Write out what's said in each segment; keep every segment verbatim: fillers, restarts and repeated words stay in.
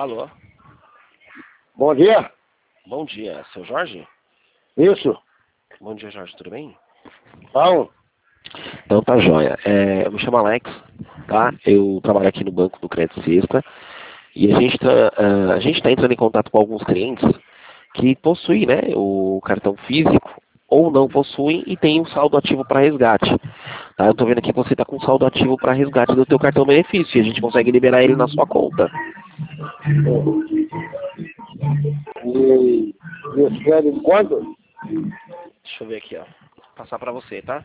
Alô? Bom dia. Bom dia, seu Jorge? Isso. Bom dia, Jorge, tudo bem? Bom. Então tá jóia. É, eu me chamo Alex, tá? Eu trabalho aqui no Banco do Crédito Sexta e a gente tá, uh, a gente tá entrando em contato com alguns clientes que possuem, né, o cartão físico ou não possuem e tem um saldo ativo para resgate. Tá? Eu tô vendo aqui que você tá com saldo ativo para resgate do teu cartão benefício e a gente consegue liberar ele na sua conta. E isso quer de quanto? Deixa eu ver aqui, ó. Vou passar para você, tá?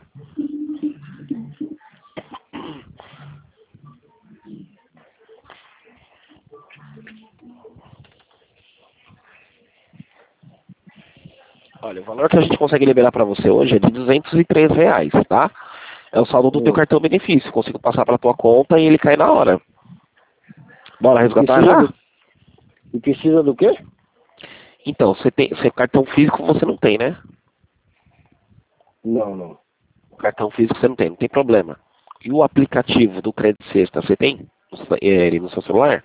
Olha, o valor que a gente consegue liberar para você hoje é de duzentos e três reais, tá? É o saldo do teu Hum. cartão benefício. Consigo passar para tua conta e ele cai na hora. Bora E resgatar precisa já? do, e precisa do quê? Então, você tem, você cartão físico você não tem, né? Não, não. O cartão físico você não tem, não tem problema. E o aplicativo do Crédito Sexta, você tem? É, ele no seu celular?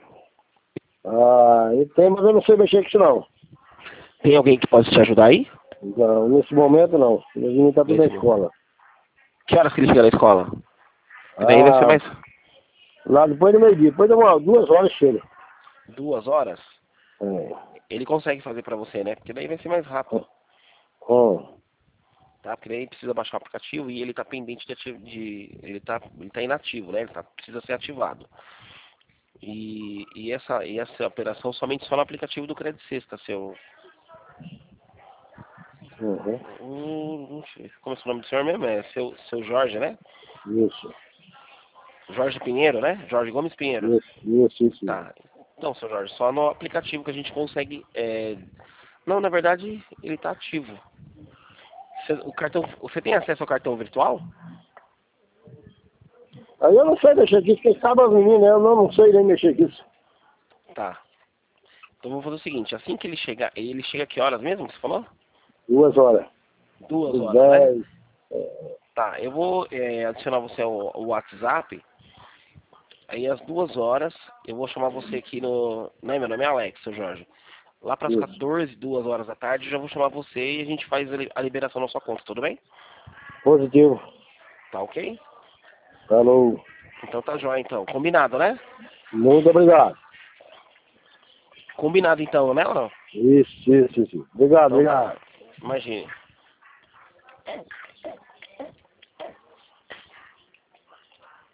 Ah, eu tenho, mas eu não sei mexer com isso não. Tem alguém que pode te ajudar aí? Não, nesse momento não. Meu menino está tudo na Nesse momento. escola. Que horas que ele chega na escola? E daí vai ser Ah, mais lá depois do meio-dia. Depois de uma, duas horas chega. duas horas? É. Ele consegue fazer pra você, né? Porque daí vai ser mais rápido. Hum. Tá? Porque daí precisa baixar o aplicativo e ele tá pendente de, ati- de ele tá, ele tá inativo, né? Ele tá, precisa ser ativado. E, e, essa, e essa operação somente só no aplicativo do Crédito Sexta, seu. Uhum. Hum, não sei. Como é o nome do senhor mesmo? É seu, seu Jorge, né? Isso. Jorge Pinheiro, né? Jorge Gomes Pinheiro. Isso, isso, isso. Tá. Então, seu Jorge, só no aplicativo que a gente consegue. É... Não, na verdade, ele tá ativo. Você, o cartão, você tem acesso ao cartão virtual? Aí eu não sei mexer com isso. Quem sabe as meninas, eu não, não sei nem mexer com isso. Tá. Então vamos fazer o seguinte, assim que ele chegar, ele chega que horas mesmo que você falou? Duas horas. Duas Às horas, né? dez. É, Tá, eu vou é, adicionar você ao, ao WhatsApp, aí às duas horas eu vou chamar você aqui no... Né, meu nome é Alex, seu Jorge. Lá para as isso. quatorze, duas horas da tarde, eu já vou chamar você e a gente faz a li- a liberação na sua conta, tudo bem? Positivo. Tá ok? Falou. Então tá jóia então. Combinado, né? Muito obrigado. Combinado então, né ou não? Isso, isso, isso. Obrigado, Então tá. obrigado. Imagine.